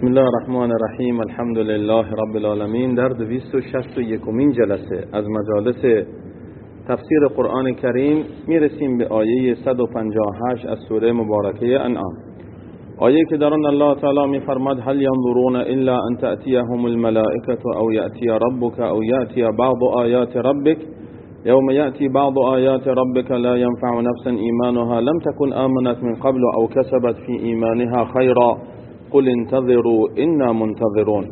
بسم الله الرحمن الرحیم. الحمد لله رب العالمین. در 261 جلسه از مجالس تفسیر قرآن کریم میرسیم به آیه 158 از سوره مبارکه انعام، آیه که در آن الله تعالی میفرماد هل ينظرون الا ان تأتيهم الملائکة او یأتی ربک او یأتی بعض آیات ربک یوم یأتی بعض آیات ربک لا ينفع نفسا ایمانها لم تكن آمنت من قبل او کسبت في ایمانها خیرا قل انتظروا انا منتظرون.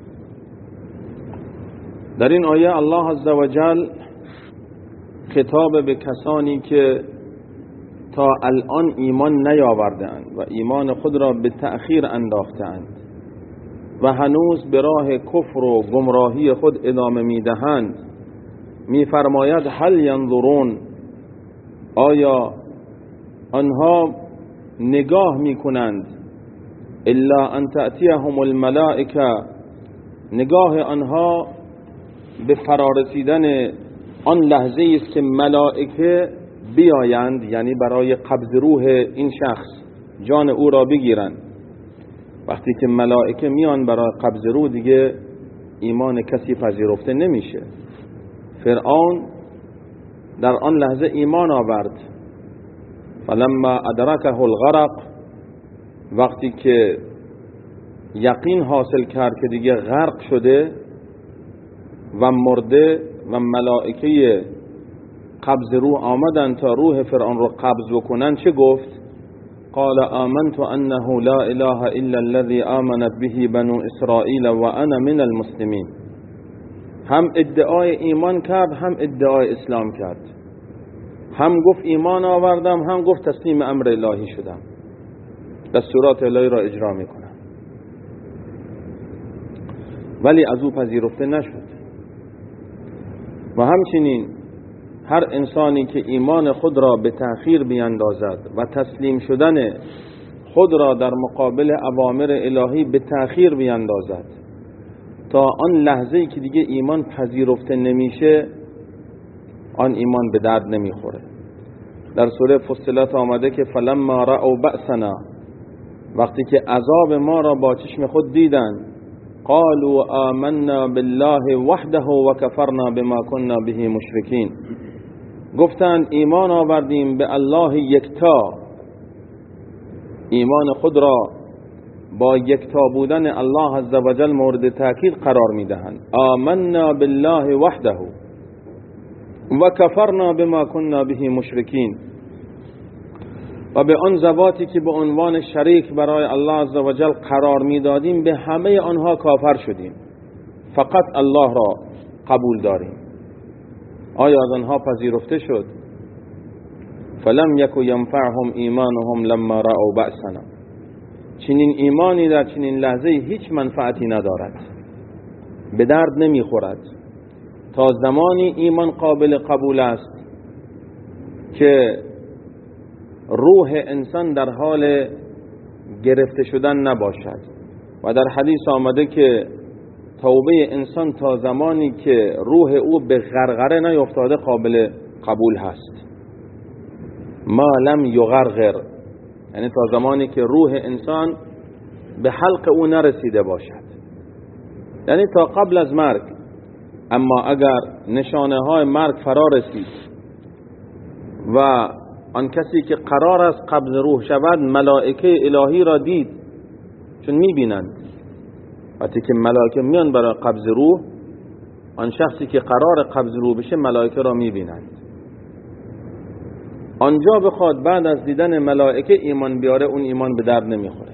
در این آیه الله عزوجل خطاب به کسانی که تا الان ایمان نیاوردند و ایمان خود را به تأخیر انداختند و هنوز به راه کفر و گمراهی خود ادامه میدهند میفرماید هل ینظرون، آیا آنها نگاه میکنند الا ان تأتیهم الملائکه، نگاه آنها به فرارسیدن آن لحظه است که ملائکه بیایند، یعنی برای قبض روح این شخص جان او را بگیرند. وقتی که ملائکه میان برای قبض روح دیگه ایمان کسی پذیرفته نمیشه. فرعون در آن لحظه ایمان آورد، فلما ادرکه الغرق، وقتی که یقین حاصل کرد که دیگه غرق شده و مرده و ملائکه قبض روح آمدن تا روح فرعون رو قبض بکنن، چه گفت؟ قال آمنت انه لا اله الا الذي آمنت به بنو اسرائیل و انا من المسلمین. هم ادعای ایمان کرد، هم ادعای اسلام کرد، هم گفت ایمان آوردم، هم گفت تسلیم امر الهی شدم، دستورات الهی را اجرا میکنم. ولی از او پذیرفته نشد. و همچنین هر انسانی که ایمان خود را به تأخیر بیندازد و تسلیم شدن خود را در مقابل اوامر الهی به تأخیر بیندازد تا آن لحظه‌ای که دیگه ایمان پذیرفته نمیشه، آن ایمان به درد نمیخوره. در سوره فصلت آمده که فلما رأوا بأسنا، وقتی که عذاب ما را با چشم خود دیدند، قالوا آمنا بالله وحده و کفرنا بما كنا به مشرکین، گفتند ایمان آوردیم به الله یکتا، ایمان خود را با یکتا بودن الله عزوجل مورد تأکید قرار میدهند. آمنا بالله وحده و کفرنا بما كنا به مشرکین، و به آن ذواتی که به عنوان شریک برای الله عزوجل قرار میدادیم به همه آنها کافر شدیم، فقط الله را قبول داریم. آیا از آنها پذیرفته شد؟ فلم یک ینفعهم ایمانهم لما رأوا بأسنا، چنین ایمانی در چنین لحظه هیچ منفعتی ندارد، به درد نمیخورد. تا زمانی ایمان قابل قبول است که روح انسان در حال گرفته شدن نباشد. و در حدیث آمده که توبه انسان تا زمانی که روح او به غرغره نیفتاده قابل قبول هست. ما لم یغرغر، یعنی تا زمانی که روح انسان به حلق او نرسیده باشد، یعنی تا قبل از مرگ. اما اگر نشانه های مرگ فرا رسید و آن کسی که قرار است قبض روح شود ملائکه الهی را دید، چون میبینند وقتی که ملائکه میان برای قبض روح، آن شخصی که قرار قبض روح بشه ملائکه را میبینند. آنجا بخواد بعد از دیدن ملائکه ایمان بیاره، اون ایمان به درد نمیخوره.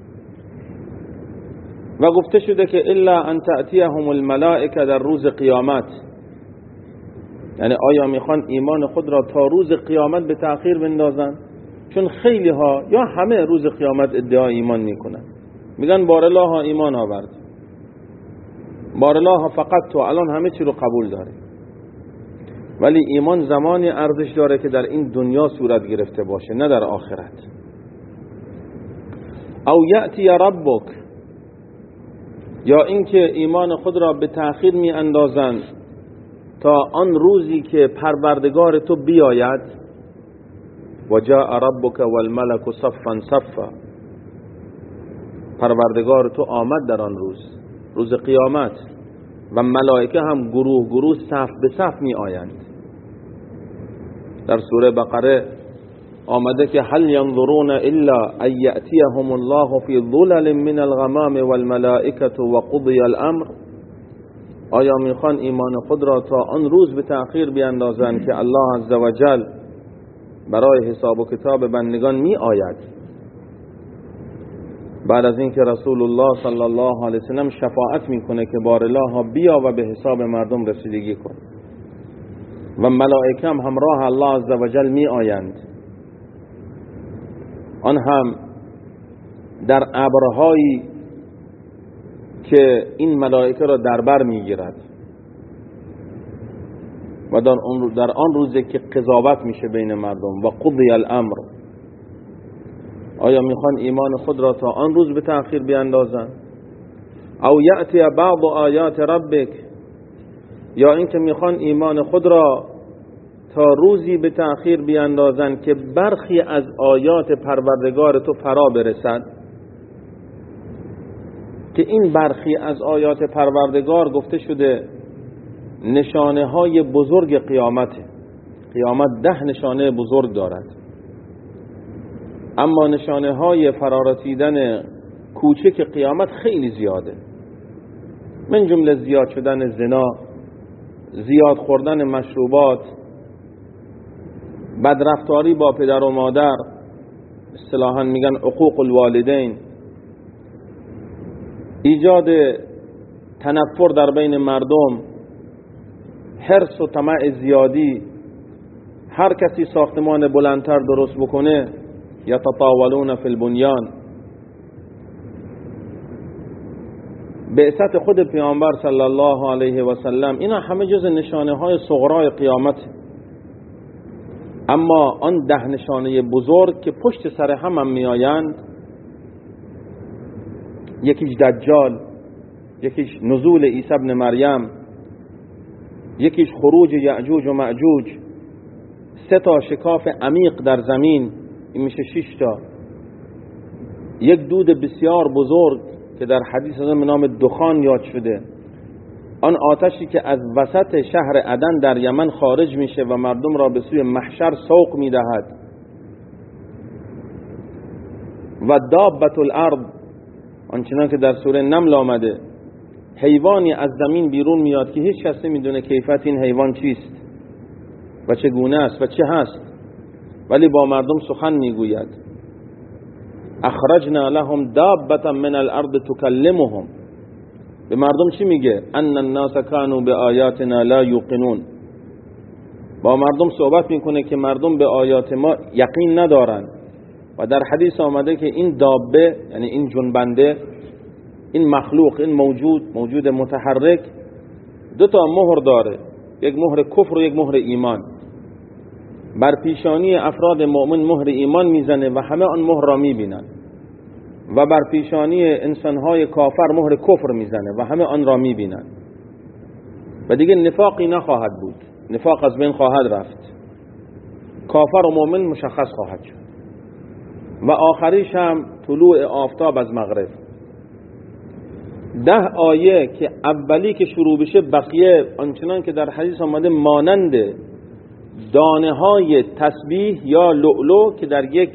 و گفته شده که الا ان تأتیهم الملائکه در روز قیامت، یعنی آیا میخوان ایمان خود را تا روز قیامت به تأخیر بندازن؟ چون خیلی ها یا همه روز قیامت ادعای ایمان میکنن، میگن بارالله ها ایمان آورد، بارالله ها فقط تو الان همه چی رو قبول داره. ولی ایمان زمانی ارزش داره که در این دنیا صورت گرفته باشه، نه در آخرت. او یأتی ربک، یا اینکه ایمان خود را به تأخیر می اندازند تا آن روزی که پروردگار تو بیاید. و جاء ربک والملک صفا صفا، پروردگار تو آمد در آن روز قیامت و ملائکه هم گروه گروه صف به صف می آیند. در سوره بقره آمده که هل ينظرون الا ان یأتیهم الله فی ظلل من الغمام والملائکة وقضی الامر. آیا میخوان ایمان خود را تا آن روز به تأخیر بیندازند که الله عزوجل برای حساب و کتاب بندگان می آید، بعد از اینکه رسول الله صلی الله علیه وسلم شفاعت میکنه که بارالله بیا و به حساب مردم رسیدگی کن و ملائکه هم همراه الله عزوجل می آیند، آن هم در ابرهایی که این ملائکه را در بر میگیرد و در آن روزی که قضاوت میشه بین مردم و قضی الامر. آیا میخوان ایمان خود را تا آن روز به تأخیر بیندازن؟ او یأتی بعض آیات ربک، یا اینکه میخوان ایمان خود را تا روزی به تأخیر بیندازن که برخی از آیات پروردگار تو فرا برسد، که این برخی از آیات پروردگار گفته شده نشانه های بزرگ قیامته. قیامت 10 نشانه بزرگ دارد، اما نشانه های فرارسیدن کوچک قیامت خیلی زیاده، من جمله زیاد شدن زنا، زیاد خوردن مشروبات، بدرفتاری با پدر و مادر، اصطلاحاً میگن عقوق الوالدین، ایجاد تنفر در بین مردم، حرص و طمع زیادی، هر کسی ساختمان بلندتر درست بکنه یتطاولون فی البنیان. بعثت خود پیامبر صلی الله علیه و سلم، اینا همه جز نشانه های صغرای قیامت، اما آن 10 نشانه بزرگ که پشت سر هم می آیند، یکیش دجال، یکیش نزول عیسی ابن مریم، یکیش خروج یأجوج و مأجوج، 3 تا شکاف عمیق در زمین، این میشه 6 تا، یک دود بسیار بزرگ که در حدیث به نام دخان یاد شده، آن آتشی که از وسط شهر عدن در یمن خارج میشه و مردم را به سوی محشر سوق میدهد، و دابت الارض، آنچنان که در سوره نمل آمده، حیوانی از زمین بیرون میاد که هیچ کس نمیدونه کیفیت این حیوان چیست و چگونه است و چه هست، ولی با مردم سخن میگوید. اخرجنا لهم دابة من الارض تکلمهم، به مردم چی میگه؟ ان الناس كانوا بآیاتنا لا یوقنون، با مردم صحبت میکنه که مردم به آیات ما یقین ندارن. و در حدیث آمده که این دابه، یعنی این جنبنده، این مخلوق، این موجود متحرک، 2 تا مهر داره، یک مهر کفر و یک مهر ایمان. بر پیشانی افراد مؤمن مهر ایمان میزنه و همه آن مهر را میبینن، و بر پیشانی انسانهای کافر مهر کفر میزنه و همه آن را میبینن، و دیگه نفاقی نخواهد بود، نفاق از بین خواهد رفت، کافر و مؤمن مشخص خواهد شد. و آخریش هم طلوع آفتاب از مغرب. 10 آیه که اولی که شروع بشه بقیه آنچنان که در حدیث آمده مانند دانه های تسبیح یا لؤلؤ که در یک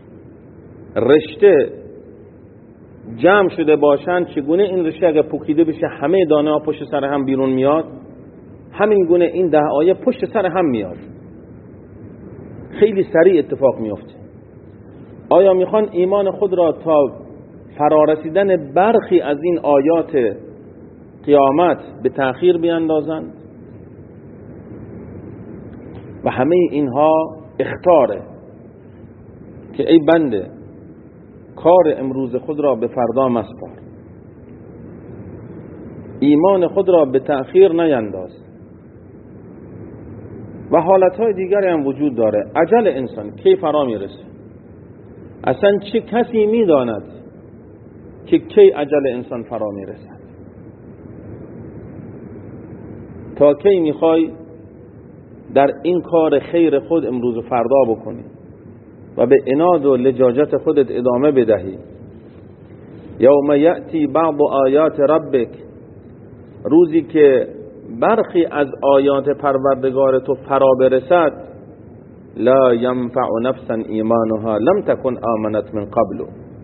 رشته جمع شده باشند، چگونه این رشته اگر پوکیده بشه همه دانه ها پشت سر هم بیرون میاد، همین گونه این 10 آیه پشت سر هم میاد، خیلی سریع اتفاق میفته. آیا میخوان ایمان خود را تا فرارسیدن برخی از این آیات قیامت به تأخیر بیندازند؟ و همه اینها اخطاره که ای بنده کار امروز خود را به فردا مسپار، ایمان خود را به تأخیر نینداز. و حالتهای دیگری هم وجود داره. اجل انسان کی فرا میرسه؟ اصلا چه کسی میداند که کی اجل انسان فرا میرسد؟ تا کی میخوای در این کار خیر خود امروز و فردا بکنی و به عناد و لجاجت خودت ادامه بدهی؟ یوم یأتی بعض آیات ربک، روزی که برخی از آیات پروردگار تو فرا برسد، لا ینفع نفسا ایمانها لم تکن آمنت من قبل،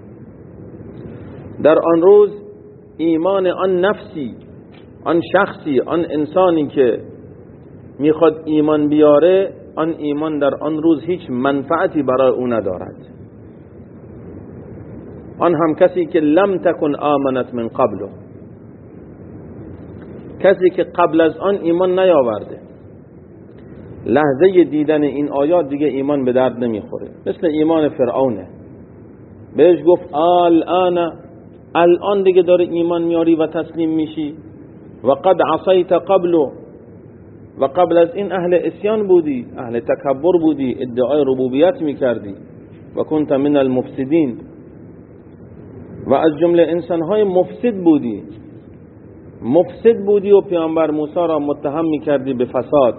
در آن روز ایمان آن نفسی، آن شخصی، آن انسانی که میخواد ایمان بیاره، آن ایمان در آن روز هیچ منفعتی برای او ندارد. آن هم کسی که لم تکن آمنت من قبل، کسی که قبل از آن ایمان نیاورده، لحظه دیدن این آیات دیگه ایمان به درد نمیخوره. مثل ایمان فرعونه، بهش گفت الان دیگه داره ایمان میاری و تسلیم میشی، و قد عصیت قبل، و قبل از این اهل اسیان بودی، اهل تکبر بودی، ادعای ربوبیت میکردی، و کنت من المفسدین، و از جمله انسانهای مفسد بودی و پیامبر موسی را متهم میکردی به فساد.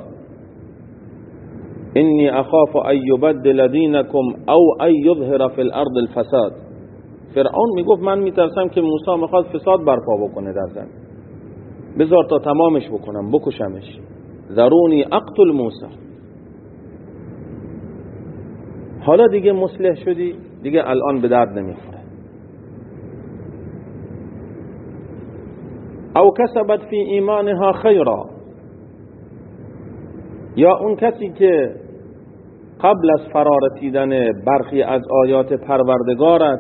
انی اخاف ان یبدل دینکم او ان یظهر فی الارض الفساد. فرعون میگفت من میترسم که موسی میخواد فساد برپا بکنه در زمین، بذار تا تمامش بکنم، بکشمش، ذرونی اقتل موسی. حالا دیگه مصلح شدی، دیگه الان به درد نمیخوره. او کسبت فی ایمانها خیرا، یا اون کسی که قبل از فرا رسیدن برخی از آیات پروردگارت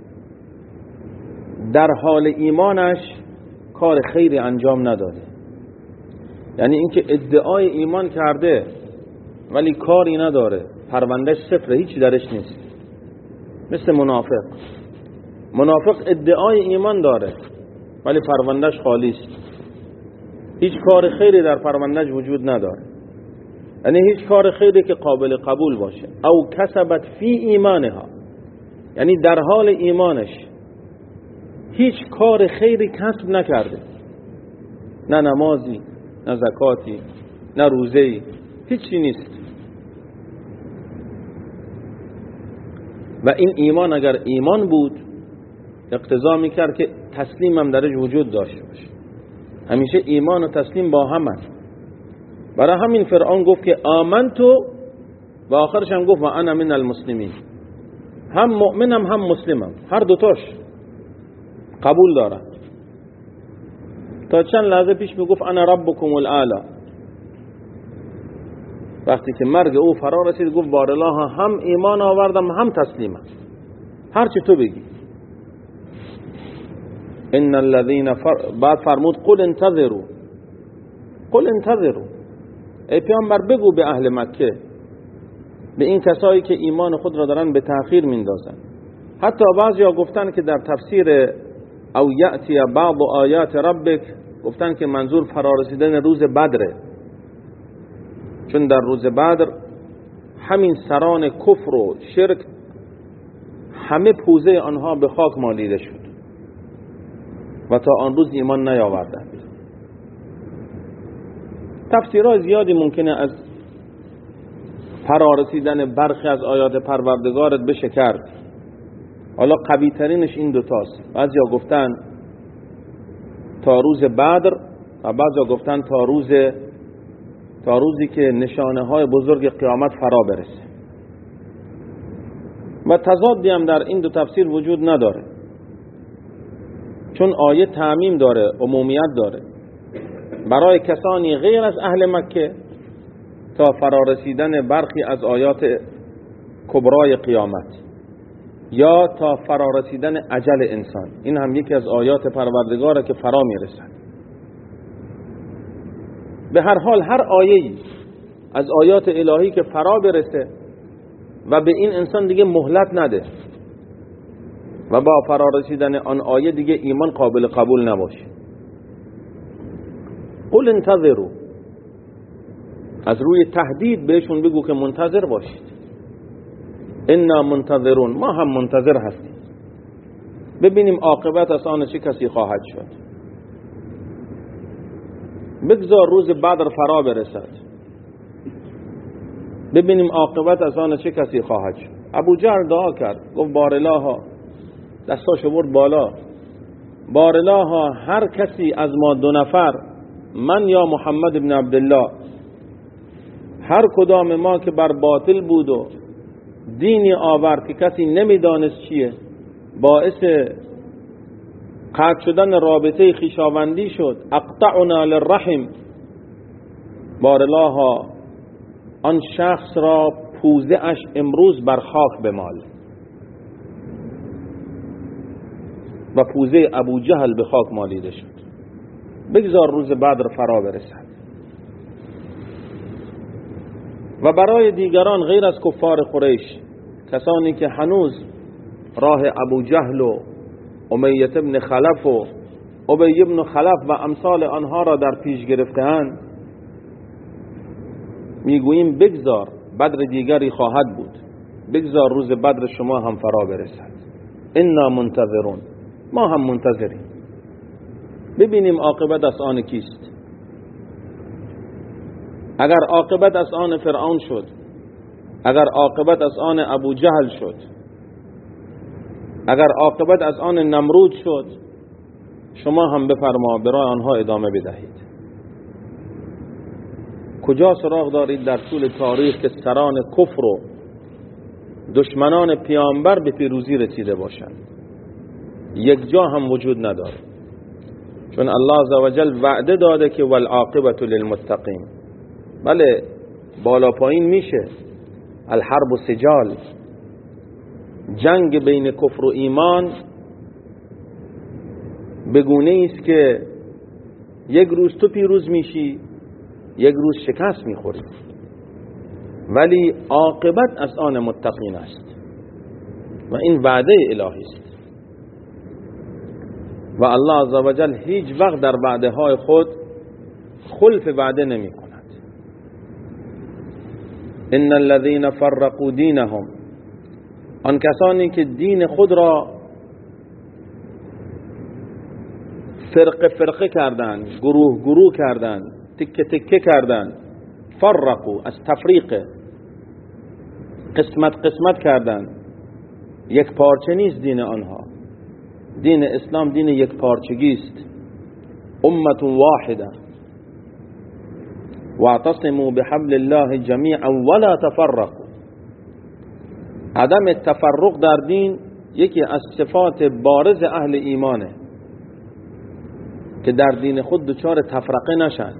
در حال ایمانش کار خیری انجام نداده، یعنی اینکه ادعای ایمان کرده ولی کاری نداره، پروندهش صفر، هیچی درش نیست. مثل منافق ادعای ایمان داره ولی پروندهش خالی است، هیچ کار خیری در پروندهش وجود نداره، یعنی هیچ کار خیری که قابل قبول باشه. او کسبت فی ایمانها، یعنی در حال ایمانش هیچ کار خیری کسب نکرده، نه نمازی، نه زکاتی، نه روزه‌ای، هیچی نیست. و این ایمان اگر ایمان بود اقتضا میکرد که تسلیم هم درش وجود داشته باشه. همیشه ایمان و تسلیم با هم هست. برای همین فرعون گفت که آمنتو، و آخرش هم گفت و انا من المسلمین، هم مؤمنم هم مسلمم، هر دوتاش قبول دارم. تا چند لحظه پیش میگفت انا ربکم الاعلی، وقتی که مرگ او فرا رسید گفت بارالله هم ایمان آوردم هم تسلیمم، هر چی تو بگی. ان الذين بعد فرمود قل انتظروا، ای پیامبر بگو به اهل مکه، به این کسایی که ایمان خود را دارن به تأخیر میندازن. حتی بعضیا گفتن که در تفسیر او یأتی بعض آیات ربک گفتن که منظور فرارسیدن روز بدره، چون در روز بدر همین سران کفر و شرک همه پوزه آنها به خاک مالیده شد و تا آن روز ایمان نیاوردند. تفسیرهای زیادی ممکنه از فرارسیدن برخی از آیات پروردگارت بشه کرد. حالا قوی ترینش این دوتاست. بعضیا گفتن تا روز بدر و بعضیا گفتن تا روزی که نشانه های بزرگ قیامت فرا برسه. و تضادی هم در این دو تفسیر وجود نداره، چون آیه تعمیم داره، عمومیت داره برای کسانی غیر از اهل مکه تا فرارسیدن برخی از آیات کبرای قیامت یا تا فرارسیدن اجل انسان. این هم یکی از آیات پروردگاره که فرا میرسد. به هر حال هر آیه‌ای از آیات الهی که فرا برسه و به این انسان دیگه مهلت نده و با فرارسیدن آن آیه دیگه ایمان قابل قبول نباشه. قل انتظروا، از روی تهدید بهشون بگو که منتظر باشید. انا منتظرون، ما هم منتظر هستیم، ببینیم عاقبت از آن چه کسی خواهد شد. بگذار روز بدر فرا برسد، ببینیم عاقبت از آن چه کسی خواهد شد. ابو جهل دعا کرد، گفت بارالله، دستاشو برد بالا، بارلاها هر کسی از ما دو نفر، من یا محمد ابن عبدالله، هر کدام ما که بر باطل بود و دینی آورد که کسی نمیدانست چیه، باعث قطع شدن رابطه خویشاوندی شد، اقطعنا للرحم، بارلاها آن شخص را پوزه اش امروز بر خاک بمال و پوزه ابو جهل به خاک مالیده شد. بگذار روز بدر فرا برسد. و برای دیگران غیر از کفار قریش، کسانی که هنوز راه ابو جهل و امیة ابن خلف و ابی ابن خلف و امثال آنها را در پیش گرفته‌اند، میگوییم بگذار بدر دیگری خواهد بود، بگذار روز بدر شما هم فرا برسد. انا منتظرون، ما هم منتظریم ببینیم عاقبت از آن کیست. اگر عاقبت از آن فرعون شد، اگر عاقبت از آن ابو جهل شد، اگر عاقبت از آن نمرود شد، شما هم بفرما برای آنها ادامه بدهید. کجا سراغ دارید در طول تاریخ که سران کفر و دشمنان پیامبر به پیروزی رسیده باشند؟ یک جا هم وجود نداره، چون الله عزوجل وعده داده که والعاقبت للمتقین. بله بالا پایین میشه، الحرب و سجال، جنگ بین کفر و ایمان بگونه است که یک روز تو پیروز میشی، یک روز شکست میخوری، ولی عاقبت از آن متقین است و این وعده الهی است. و الله عزوجل هیچ وقت در وعده های خود خلف وعده نمی کند. ان الذين فرقوا دینهم، آن کسانی که دین خود را فرقه کردند، گروه کردند، تکه تکه کردند. فرقوا از تفریق، قسمت کردند. یک پارچه نیست دین آنها. دین اسلام دین یک پارچگی است. امت واحده واعتصموا بحبل الله جمیعا ولا تفرقوا. عدم تفرق در دین یکی از صفات بارز اهل ایمانه که در دین خود دچار تفرقه نشن،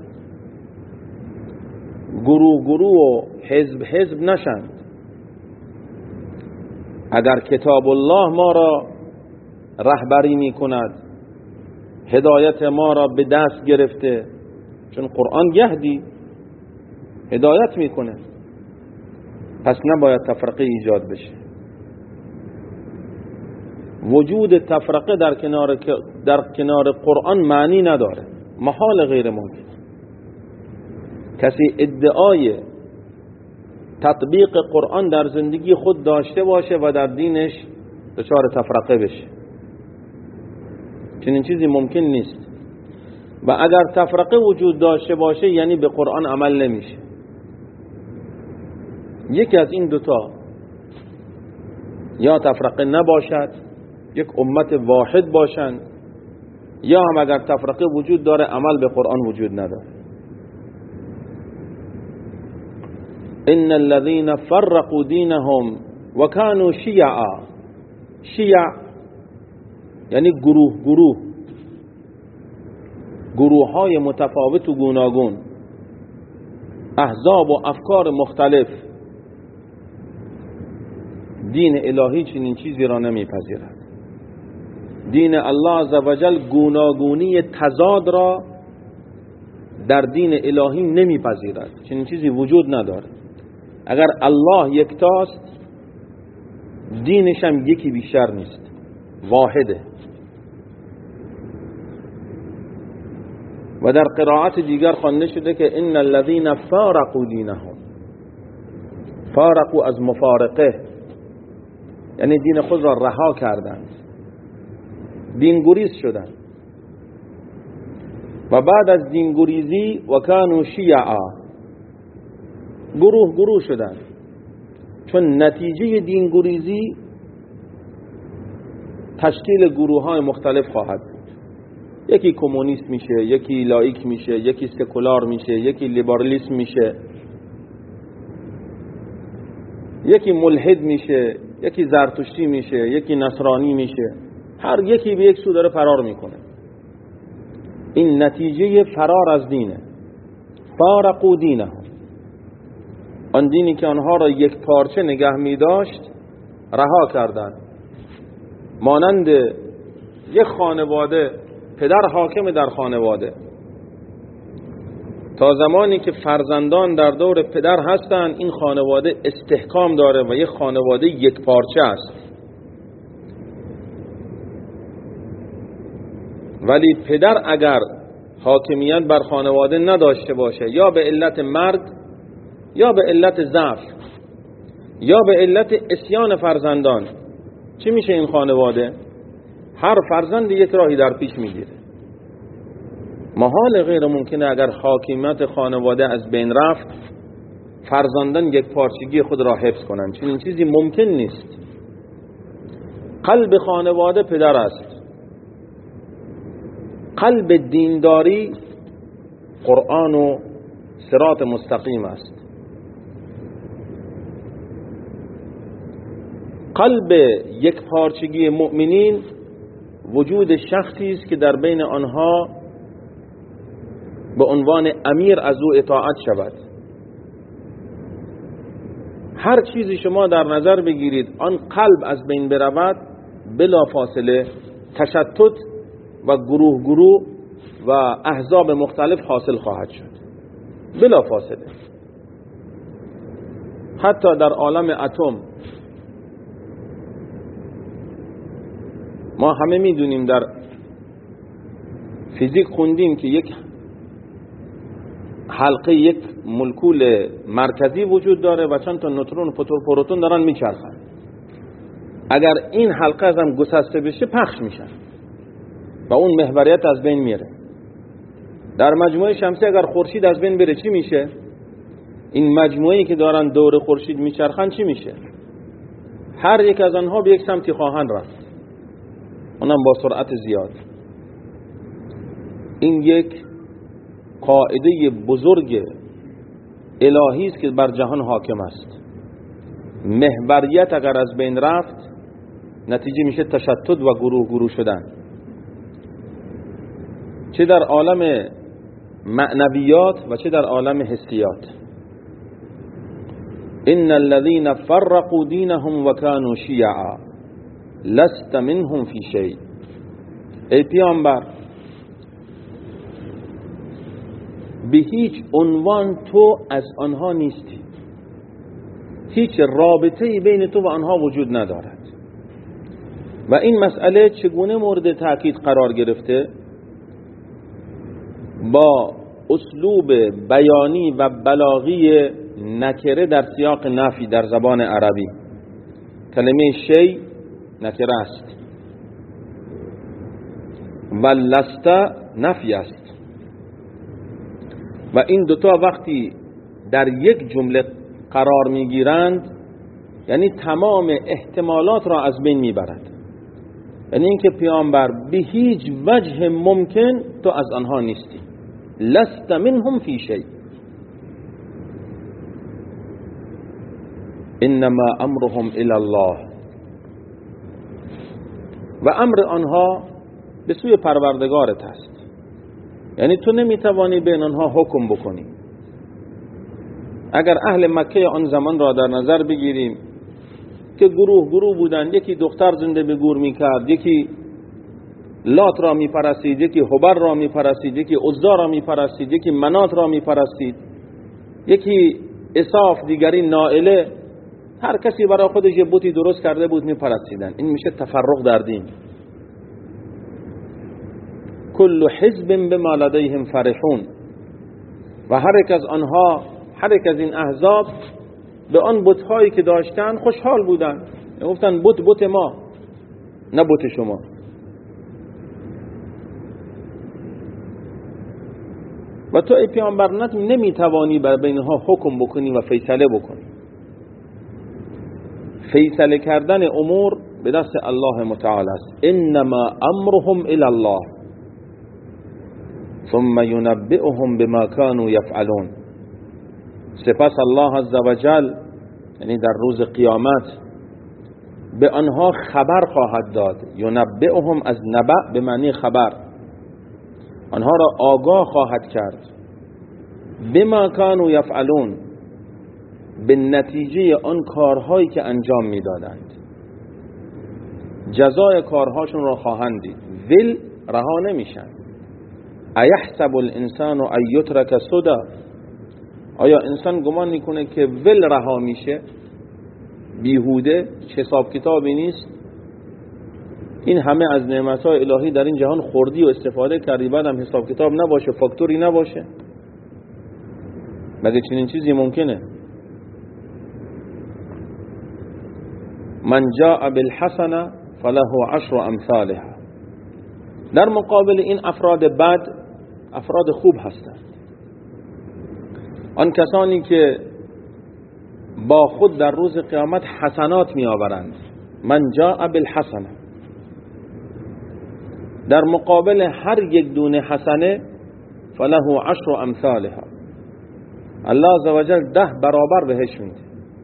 گروه و حزب نشن. اگر کتاب الله ما را رهبری می کند، هدایت ما را به دست گرفته، چون قرآن یهدی هدایت می کنه، پس نباید تفرقه ایجاد بشه. وجود تفرقه در کنار قرآن معنی نداره، محال، غیر ممکن. کسی ادعای تطبیق قرآن در زندگی خود داشته باشه و در دینش دچار تفرقه بشه، چنین چیزی ممکن نیست. و اگر تفرقه وجود داشته باشه یعنی به قرآن عمل نمیشه. یکی از این دوتا، یا تفرقه نباشد، یک امت واحد باشند، یا هم اگر تفرقه وجود داره عمل به قرآن وجود نداره. ان الذين فرقوا دینهم وكانوا شیعا. شیع یعنی گروه های متفاوت و گوناگون، احزاب و افکار مختلف. دین الهی چنین چیزی را نمیپذیرد. دین الله عزوجل گوناگونی تضاد را در دین الهی نمیپذیرد، چنین چیزی وجود نداره. اگر الله یکتاست، دینش هم یکی بیشتر نیست، واحده. و در قرائت دیگر خوانده شده که ان الذين فارقوا دینهم. فارقوا از مفارقه، یعنی دین خود را رها کردند، دینگریز شدند. و بعد از دینگریزی و کانوا شیعا، گروه شدند، چون نتیجه دینگریزی تشکیل گروه های مختلف خواهد بود. یکی کمونیست میشه، یکی لایک میشه، یکی سکولار میشه، یکی لیبرالیسم میشه، یکی ملحد میشه، یکی زرتشتی میشه، یکی نصرانی میشه. هر یکی به یک سو داره فرار میکنه. این نتیجه فرار از دینه. فارقوا دینهم، آن دینی که آنها را یک پارچه نگه می داشت رها کردند. مانند یک خانواده، پدر حاکم در خانواده، تا زمانی که فرزندان در دور پدر هستند این خانواده استحکام داره و یک خانواده یک پارچه است. ولی پدر اگر حاکمیت بر خانواده نداشته باشه، یا به علت مرگ، یا به علت ضعف، یا به علت عصیان فرزندان، چی میشه این خانواده؟ هر فرزند یک راهی در پیش میگیره. محال غیر ممکنه اگر حاکمیت خانواده از بین رفت فرزندان یک پارچگی خود را حفظ کنند. چنین چیزی ممکن نیست. قلب خانواده پدر است. قلب دینداری قرآن و صراط مستقیم است. قلب یک پارچگی مؤمنین وجود شخصی است که در بین آنها به عنوان امیر از او اطاعت شود. هر چیزی شما در نظر بگیرید آن قلب از بین برود، بلا فاصله تشتت و گروه گروه و احزاب مختلف حاصل خواهد شد. بلا فاصله. حتی در عالم اتم ما همه میدونیم، در فیزیک خوندیم که یک حلقه، یک مولکول مرکزی وجود داره و چند تا نوترون و پروتون دارن میچرخن. اگر این حلقه از هم گسسته بشه پخش میشن و اون محوریت از بین میره. در مجموعه شمسی اگر خورشید از بین بره چی میشه؟ این مجموعه‌ای که دارن دور خورشید میچرخن چی میشه؟ هر یک از آنها به یک سمتی خواهند رفت، اونم با سرعت زیاد. این یک قاعده بزرگ الهی است که بر جهان حاکم است. محوریت اگر از بین رفت نتیجه میشه تشتت و گروه گروه شدن، چه در عالم معنویات و چه در عالم حسیات. ان الذين فرقوا دينهم وكانوا شيعا لست منهم في شيء. ای پیامبر، به هیچ عنوان تو از آنها نیستی، هیچ رابطه‌ای بین تو و آنها وجود ندارد. و این مسئله چگونه مورد تأکید قرار گرفته؟ با اسلوب بیانی و بلاغی نکره در سیاق نفی در زبان عربی. کلمه شی نکره است و لست نفی است و این دوتا وقتی در یک جمله قرار میگیرند یعنی تمام احتمالات را از بین میبرد. یعنی اینکه پیامبر به هیچ وجه ممکن تو از آنها نیستی. لست منهم فی شیء انما امرهم الی الله. و امر آنها به سوی پروردگارت است. یعنی تو نمیتوانی بین آنها حکم بکنی. اگر اهل مکه آن زمان را در نظر بگیریم که گروه گروه بودند، یکی دختر زنده به گور میکرد، یکی لات را میپرستید، یکی هبل را میپرستید، یکی عزا را میپرستید، یکی منات را میپرستید، یکی اصاف، دیگری نائله. هر کسی برای خودش یه بتی درست کرده بود میپرستیدن. این میشه تفرق در دین. کل حزب بما لدیهم فرحون. و هر یک از آنها، هر یک از این احزاب به آن بت‌هایی که داشتن خوشحال بودن. گفتن بت ما، نه بت شما. و تو ای پیامبر نمیتوانی بر بینها حکم بکنی و فیصله بکنی. فیصله کردن امور به دست الله متعال است. انما امرهم الی الله. ثم ينبئهم بما كانوا يفعلون. سپس الله عز وجل یعنی در روز قیامت به آنها خبر خواهد داد. ینبئهم از نبأ به معنی خبر، آنها را آگاه خواهد کرد. بما كانوا یفعلون، به نتیجه آن کارهایی که انجام میدادند، جزای کارهاشون را خواهند دید. ول رها نمیشن. ایحسب الانسان ان یترک سدى، آیا انسان گمان میکنه که ول رها میشه بیهوده، حساب کتابی نیست؟ این همه از نعمتهای الهی در این جهان خوردی و استفاده کردی، بعد هم حساب کتاب نباشه، فاکتوری نباشه؟ مگه چنین چیزی ممکنه؟ من جاء بالحسنه فله عشر امثالها. در مقابل این افراد بد افراد خوب هستند، آن کسانی که با خود در روز قیامت حسنات می آورند. من جاء بالحسنه، در مقابل هر یک دونه حسنه فله عشر امثالها، الله عزوجل 10 برابر بهش میده.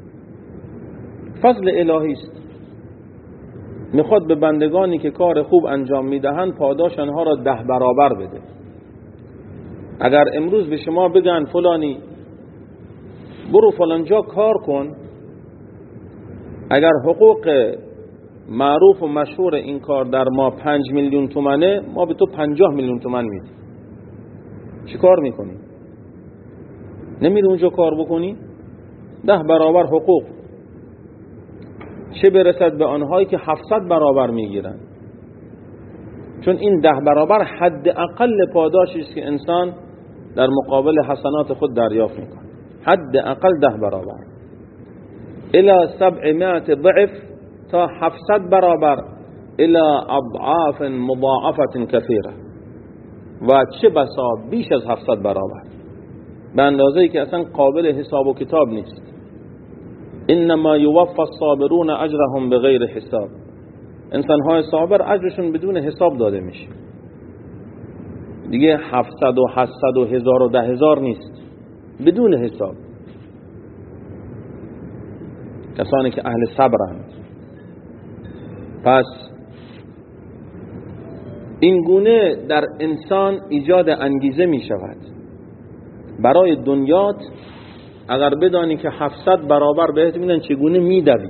فضل الهی است، میخواد به بندگانی که کار خوب انجام میدهند پاداش آنها را 10 برابر بده. اگر امروز به شما بگن فلانی برو فلان جا کار کن، اگر حقوق معروف و مشهور این کار در ما 5 میلیون تومنه، ما به تو 50 میلیون تومن میدیم، چی کار میکنی؟ نمیری اونجا کار بکنی؟ 10 برابر حقوق، چه برسد به آنهایی که 700 برابر میگیرن. چون این 10 برابر حد اقل پاداشی است که انسان در مقابل حسنات خود دریافت میکنه، حد اقل 10 برابر. الى 700 ضعف، تا 700 برابر، الى اضعاف مضاعفه کثیره، و چه بسا بیش از 700 برابر، به اندازه‌ای که اصلا قابل حساب و کتاب نیست. انما یوفى الصابرون اجرهم بغیر حساب، انسان‌های صابر اجرشون بدون حساب داده میشه. دیگه 700 و 800 و 1000 و 10000 نیست، بدون حساب. کسانی که اهل صبرند. پس این گونه در انسان ایجاد انگیزه می شود برای دنیات. اگر بدانی که 700 برابر بهت میدن چگونه میدوی.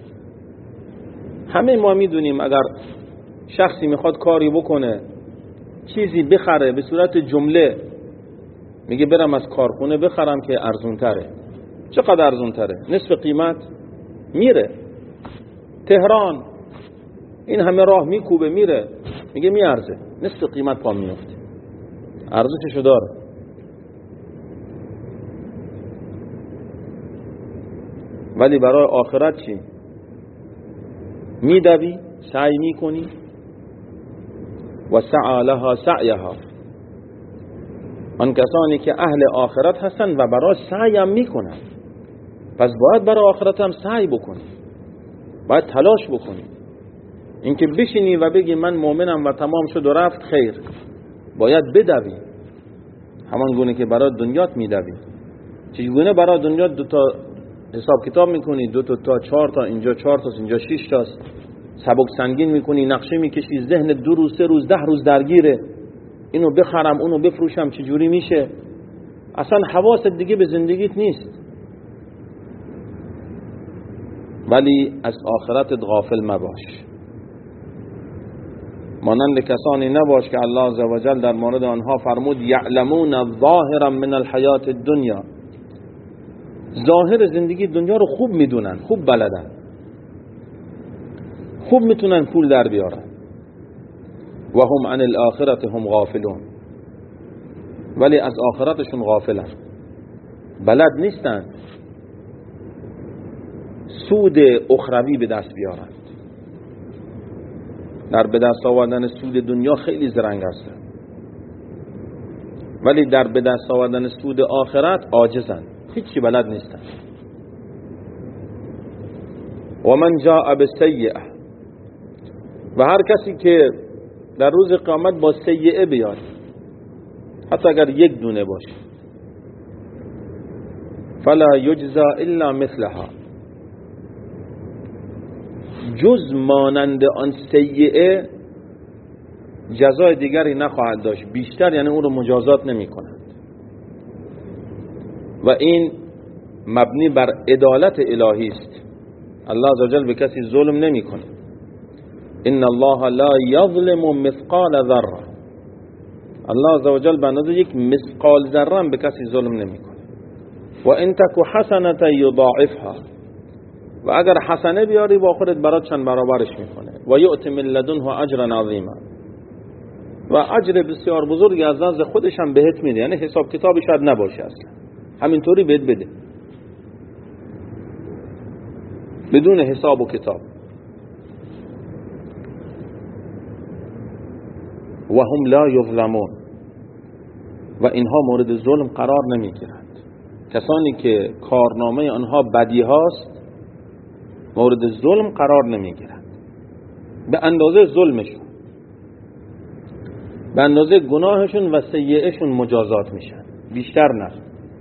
همه ما میدونیم اگر شخصی میخواد کاری بکنه، چیزی بخره، به صورت جمله میگه برم از کارخونه بخرم که ارزون تره. چقدر ارزون تره؟ نصف قیمت. میره تهران، این همه راه میکوبه میره، میگه میارزه، نصف قیمت پا میفته، ارزششو داره. ولی برای آخرت چی؟ میدوی، سعی میکنی، و سعی لها سعیها، آن کسانی که اهل آخرت هستند و برای سعی هم میکنن. پس باید برای آخرت هم سعی بکنی، باید تلاش بکنی. اینکه بشینی و بگی من مؤمنم و تمام شد و رفت، خیر، باید بدوی، همان گونه که برای دنیات میدوی. چگونه برای دنیات 2 تا حساب کتاب میکنی، 2 تا 4 تا، اینجا 4 تا، اینجا 6 تاست، سبک سنگین میکنی، نقشه میکشی، ذهن 2 روز 3 روز 10 روز درگیره، اینو بخرم اونو بفروشم چجوری میشه، اصلا حواست دیگه به زندگیت نیست. ولی از آخرتت غافل مباش، مانند کسانی نباش که الله عزوجل در مورد آنها فرمود یعلمون ظاهرا من الحیات الدنیا، ظاهر زندگی دنیا رو خوب میدونن، خوب بلدن، خوب میتونن پول در بیارن، و هم عن الاخرت هم غافلون، ولی از آخرتشون غافلن، بلد نیستن سود اخروی به دست بیارن. در به دست آوردن سود دنیا خیلی زرنگ هستن، ولی در به دست آوردن سود آخرت عاجزن، هیچی بلد نیستن. و من جاء بالسیئه، و هر کسی که در روز قیامت با سیئه بیاد، حتی اگر یک دونه باشه. فلا یجزا الا مثلها، جز مانند آن سیئه جزای دیگری نخواهد داشت بیشتر، یعنی اون رو مجازات نمی کنند. و این مبنی بر عدالت الهی است. الله عزوجل به کسی ظلم نمی کنه. ان الله لا یظلم مثقال ذره، الله عزوجل به اندازه یک مثقال ذره به کسی ظلم نمی کنه. و ان تک حسنه یضاعفها، و اگر حسنه بیاری با خودت برات چند برابرش میکنه. و یؤتی من لدنه اجرا عظیما، و اجر بسیار بزرگی از نزد خودش هم بهت میده، یعنی حساب کتابی شاید نباشه اصلا، همینطوری بهت بده بدون حساب و کتاب. و هم لا یظلمون، و اینها مورد ظلم قرار نمیگیرند. کسانی که کارنامه آنها بدی هاست مورد ظلم قرار نمیگیرند، به اندازه ظلمشون، به اندازه گناهشون و سیئهشون مجازات میشن، بیشتر نه.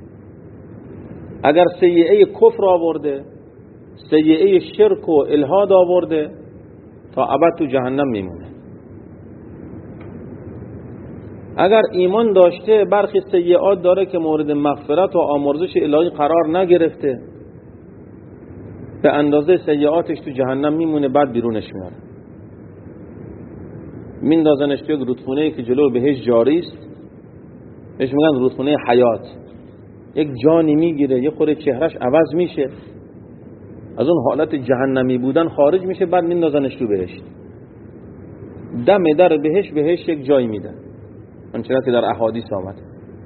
اگر سیئه کفر آورده، سیئه شرک و الحاد آورده، تا ابد تو جهنم میمونه. اگر ایمان داشته برخی سیئات داره که مورد مغفرت و آمرزش الهی قرار نگرفته، به اندازه سیئاتش تو جهنم میمونه، بعد بیرونش میاره، میندازنش تو یک رودخونه‌ای که جلو بهش جاری است، بهش میگن رودخونه حیات. یک جانی میگیره، یه خورده چهرش عوض میشه، از اون حالت جهنمی بودن خارج میشه، بعد میندازنش تو بهشت. دم در بهشت یک جایی میدن، آنچنان که در احادیث آمده.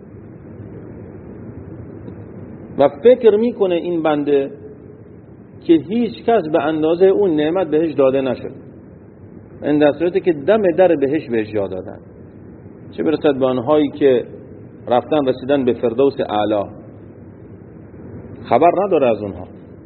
و فکر میکنه این بنده که هیچ کس به اندازه اون نعمت بهش داده نشد، این در صورتی که دم در بهش جا دادن، چه برسد به آنهایی که رفتن رسیدن به فردوس اعلی، خبر نداره از اونها.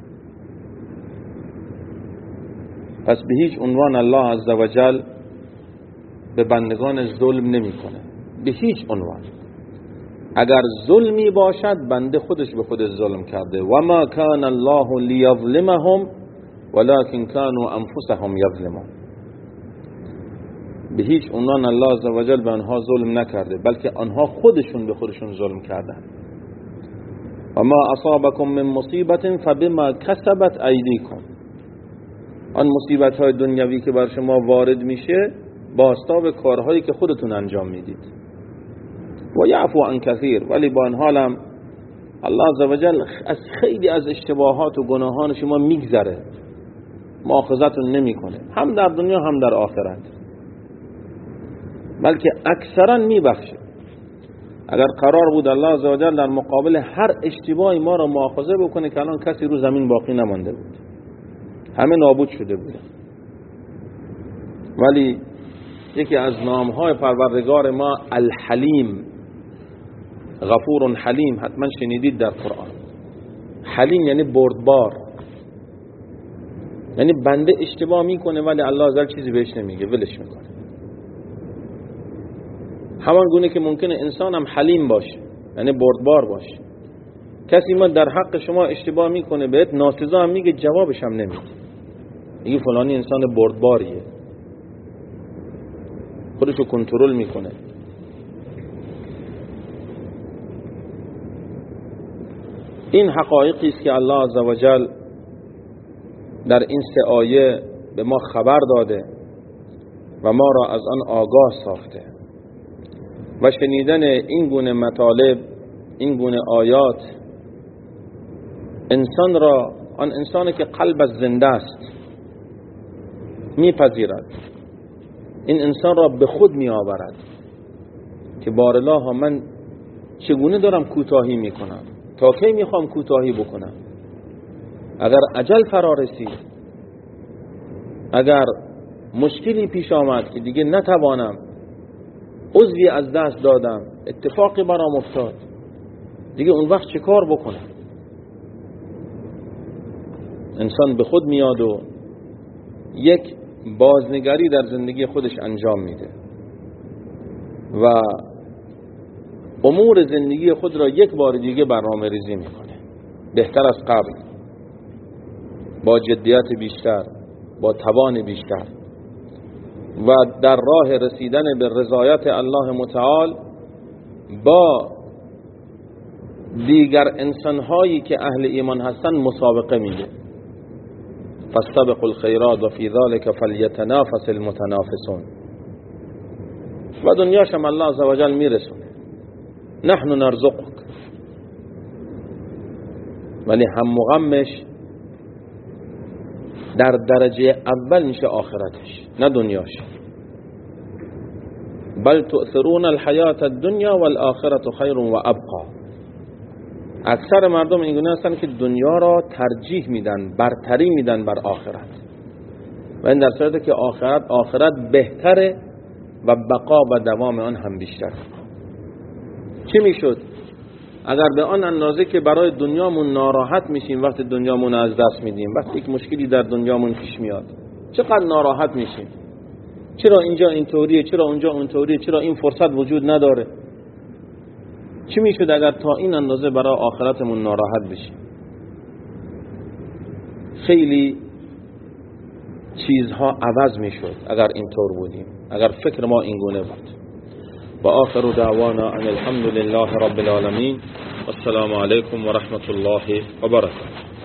پس به هیچ عنوان الله عزوجل به بندگان ظلم نمیکنه، به هیچ عنوان. اگر ظلمی باشد بنده خودش به خودش ظلم کرده. و ما کان الله لیظلمهم ولکن كانوا انفسهم یظلمون، به هیچ عنوان الله عزوجل به آنها ظلم نکرده، بلکه آنها خودشون به خودشون ظلم کردن. و ما اصابکم من مصیبت فبما کسبت ایدیکم، آن مصیبت های دنیوی که بر شما وارد میشه بازتاب کارهایی که خودتون انجام میدید. و یعفو عن کثیر، ولی با این حال هم الله عزوجل از خیلی از اشتباهات و گناهان شما میگذره، مؤاخذتون نمیکنه، هم در دنیا هم در آخرت، بلکه اکثرا میبخشه. اگر قرار بود الله عزوجل در مقابل هر اشتباهی ما را مؤاخذه بکنه که الان کسی رو زمین باقی نمانده بود، همه نابود شده بودن. ولی یکی از نامهای پروردگار ما الحلیم، غفور حلیم، حتما شنیدید در قرآن. حلیم یعنی بردبار، یعنی بنده اشتباه میکنه ولی الله عزوجل چیزی بهش نمیگه، ولش میکنه. همان گونه که ممکنه انسان هم حلیم باشه، یعنی بردبار باشه. کسی ما در حق شما اشتباه میکنه بهت ناسزا هم میگه، جوابش هم نمیده، میگه فلانی انسان بردباریه، خودشو کنترل میکنه. این حقایقی است که الله عزوجل در این 3 آیه به ما خبر داده و ما را از آن آگاه ساخته. و شنیدن این گونه مطالب، این گونه آیات، انسان را، آن انسانی که قلبش زنده است، میپذیرد، این انسان را به خود می آورد که بارالله من چگونه دارم کوتاهی میکنم، تا کی میخوام کوتاهی بکنم. اگر اجل فرا رسید، اگر مشکلی پیش آمد که دیگه نتوانم، عضوی از دست دادم، اتفاقی برام افتاد، دیگه اون وقت چه کار بکنم؟ انسان به خود میاد و یک بازنگری در زندگی خودش انجام میده و امور زندگی خود را یک بار دیگه برنامه ریزی میکنه، بهتر از قبل، با جدیت بیشتر، با توان بیشتر، و در راه رسیدن به رضایت الله متعال با دیگر انسانهایی که اهل ایمان هستن مسابقه میده. فاستبقوا الخیرات و فی ذلک فلیتنافس المتنافسون. و دنیاشم الله عزوجل میرسونه. نحن نرزقک، ولی هم غمش در درجه اول میشه آخرتش، نه دنیاش. بل تؤثرون الحیات الدنیا والآخرة خیر و ابقا. اکثر مردم اینگونه هستن که دنیا را ترجیح میدن، برتری میدن بر آخرت، و این در صورتی که آخرت بهتره و بقا و دوام آن هم بیشتر. چی میشد اگر به آن اندازه که برای دنیامون ناراحت میشیم وقتی دنیامون از دست میدیم، وقتی یک مشکلی در دنیامون پیش میاد چقدر ناراحت میشیم، چرا اینجا اینطوریه، چرا اونجا اونطوریه، چرا این فرصت وجود نداره. چی میشد اگر تا این اندازه برای آخرتمون ناراحت بشیم؟ خیلی چیزها عوض میشد اگر اینطور بودیم، اگر فکر ما اینگونه بود. و آخر دعوانا ان الحمد لله رب العالمین و السلام علیکم و رحمت الله و برکاته.